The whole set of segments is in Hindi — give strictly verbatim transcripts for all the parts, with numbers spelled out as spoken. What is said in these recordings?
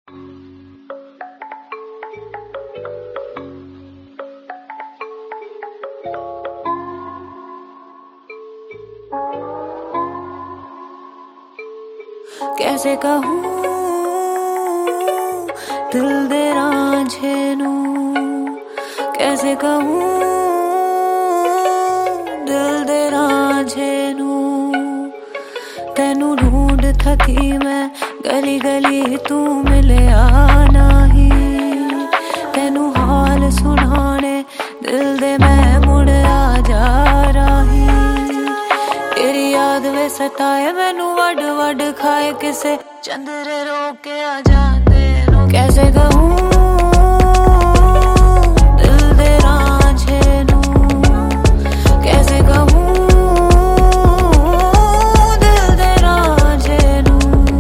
कैसे कहूँ दिल दे रांझे नू, कैसे कहूँ दिल दे रांझे नू। तेनू ढूंढ थकी मैं गली गली, तू मिले आना ही। तेनू हाल सुनाने दिल दे मैं मुड़ आ जा रही। तेरी याद वे सताए मैनू वड वड खाए, किसे चंद्रे रोके आ जाते नो। कैसे कहूँ दिल दे रांझे नू, कैसे कहूँ दिल दे रांझे नू।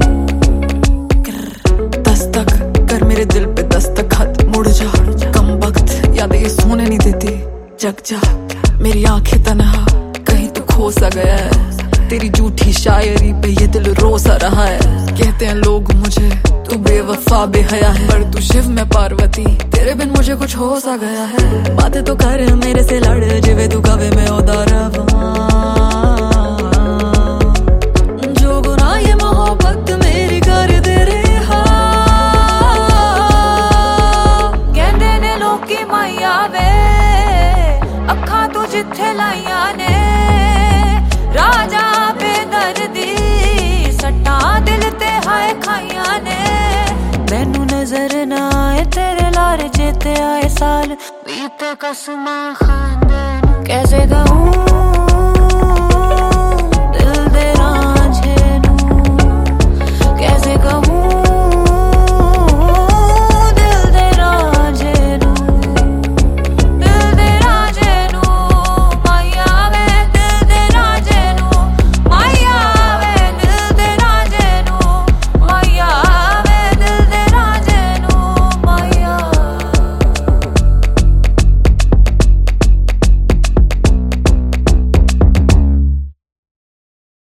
दस्तक कर मेरे दिल पे दस्तखत, मुड़ जा कम वक्त यादें ये सोने नहीं देती। जग जा मेरी आंखें तन्हा, कहीं तो खो सा गया है। तेरी झूठी शायरी पे ये दिल रो सा रहा है। कहते हैं लोग मुझे तू बेवफा बेहया है, पर तू शिव में पार्वती, तेरे बिन मुझे कुछ हो सा गया है। बातें तो कर मेरे से लड़, जिवे तू कवे में उदार जो गुनाह ये मोहब्बत मेरी कर दे रे। कहंदे ने लोकी माया वे अखां तू जिथे लाइया ने। राजा बेदर्दी सट्टा दिल ते हाय खाइया ने। मैनू नजर ना आए तेरे लारे, चेते आए साल बीते कसमां खांदे। कैसे कहूँ